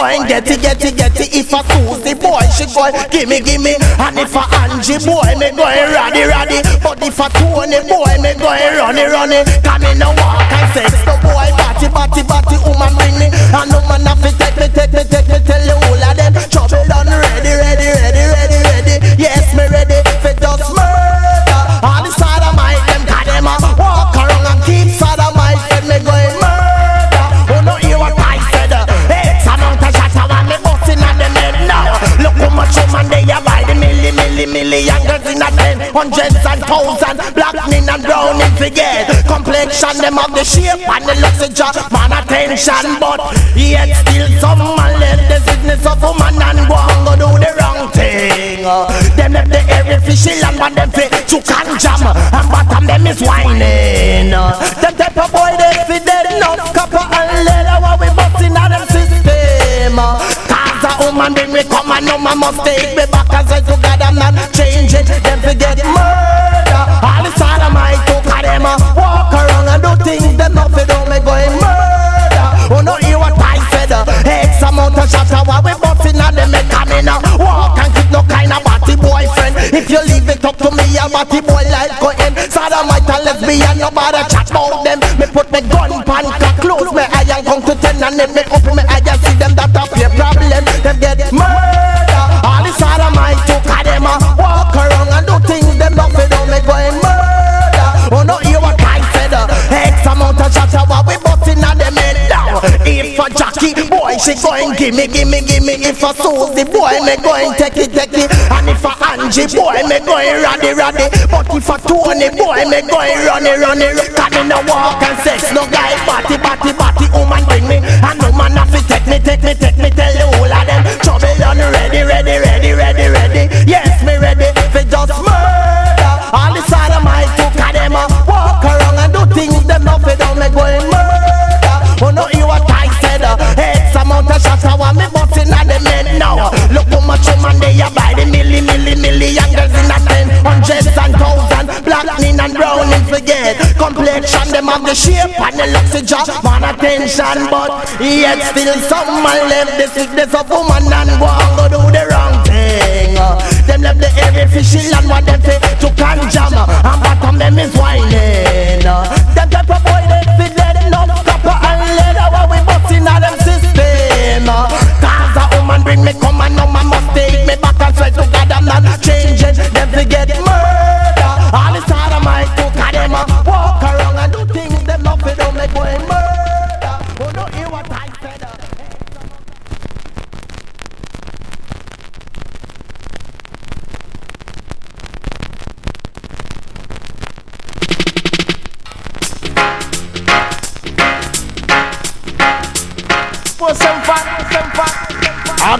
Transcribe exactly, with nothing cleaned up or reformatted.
going get it, get it, get it. If a Susie boy, she going gimme, gimme. And if a Angie boy, me going raddy, raddy. But if a Tony boy, me going runny, runny. Come in and walk and sex the boy, batty, batty, batty, woman bring me. And no man have to take me, take me, take me, tell you all of them. Trouble done, ready, ready, ready, ready, ready. Yes, me ready for just murder. All the sodomite, them got them a walk around and keep sodomite. When me going murder, oh no, hear what I said. X amount of shots I want me busting at them head now. Look how much woman they have by the milli, milli, million girls in a ten, hundreds and thousands. Black men and brown in forget. Complexion them of the shape and the luxury man attention, but yet still some man left the business of woman and go and go do the wrong thing. Them left the every fishy land, but them fit to can jam and bottom them is whining. Them type of boy they fit dead enough copper and leather while we busting out them system. Cause a woman bring me come and no man must take me back and say to God I'm not changing. Them forget murder. All the sodomite took a them walk around and do things them not fit on me going murder. Oh no, hear what I said. X amount of shots while we busting at them and coming up. Walk and keep no kind of batty boyfriend. If you leave it up to me, a batty boy like go in. Sodomite and lesbian, nobody chat about them. Me put me gun pan, close me eye and come to ten and then me open me eye and see them that have a problem. Them get murder. All the sodomite took a them a walk around and do things them not fit on me going murder. Oh no, hear what I said. X amount of shots while we busting at them head down. If a Jackie boy, she going gimme, gimme, gimme. If a Susie boy, me going take it, take it. And if a Angie boy, me going raddy, raddy. But if a Tony boy, me going runny, runny. Come in a walk and sex, no guy, batty, batty, batty. Woman bring me, and no man have to take me, take me, take me. Tell you all of them, trouble done, ready, ready, ready, ready, ready. Yes, me ready for just murder. All the sodomite took a them a walk around and do things them not fit on me going murder. Oh no, hear what I said. X amount of shots I want me busting at them head now. Look how much woman they have by the milli, milli, million girls in a ten, hundreds and thousands. Black men and brown in forget. Complexion them have the shape and the luxury man attention, but yet still some man left the sickness of woman and go